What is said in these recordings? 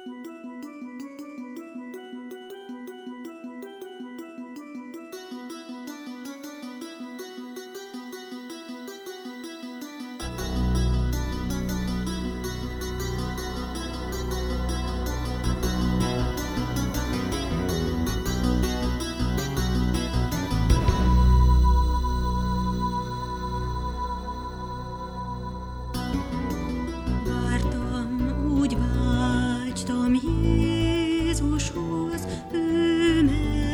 Jézushoz, ő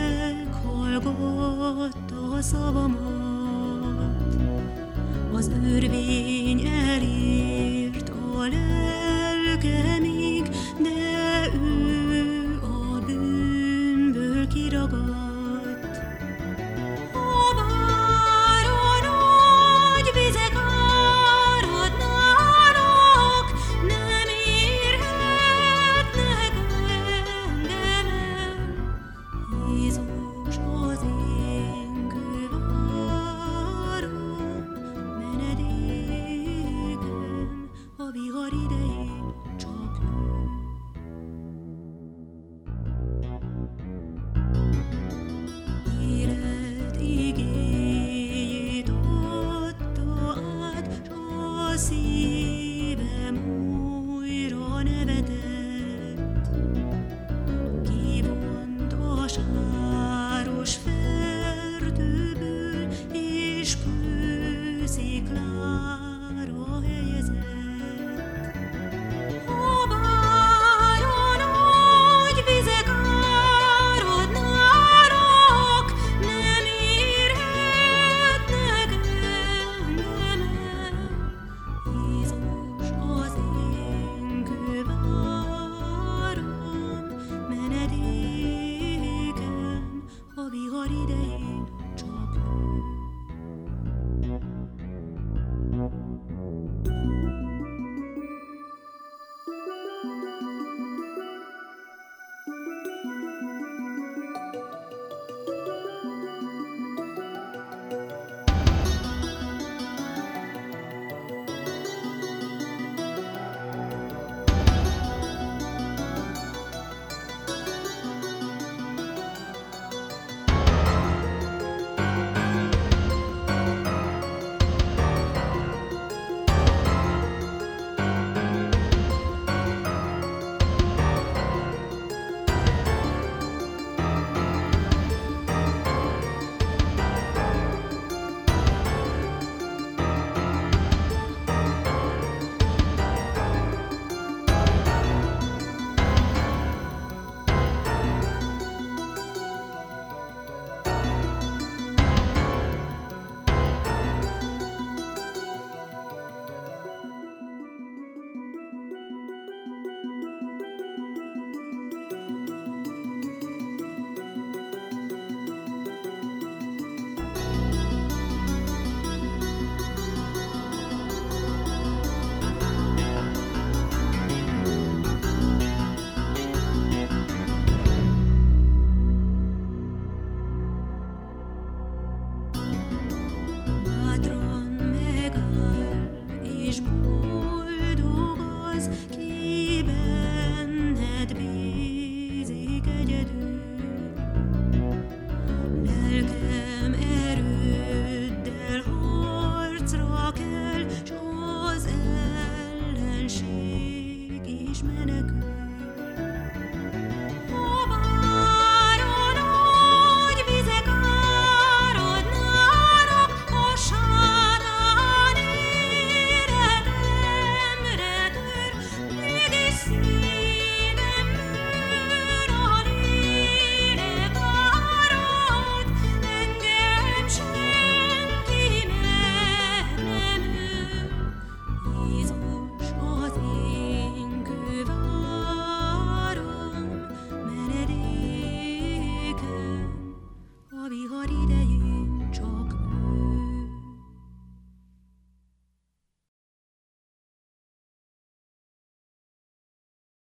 meghallgatta a szavamat. Az örvény elért a lelkemig, de ő a bűnből kiragadt. A váron nagy vizek áradnának, nem érhetnek engemet. Jézus az én kővárom, menedékem a vihar idején csak ő. Élet igéjét adta át, s a szívem újra nevetett. Kivont a sáros ferdőből, és kősziklára helyezett. A váron nagy vizek áradnának, nem érhetnek engemet. Jézus az én kővárom, menedékem a vihar idején csak ő. Bátran megáll, és boldog az, ki benned bízik egyedül. Lelkem erőddel harcra kell, s az ellenség is menekül.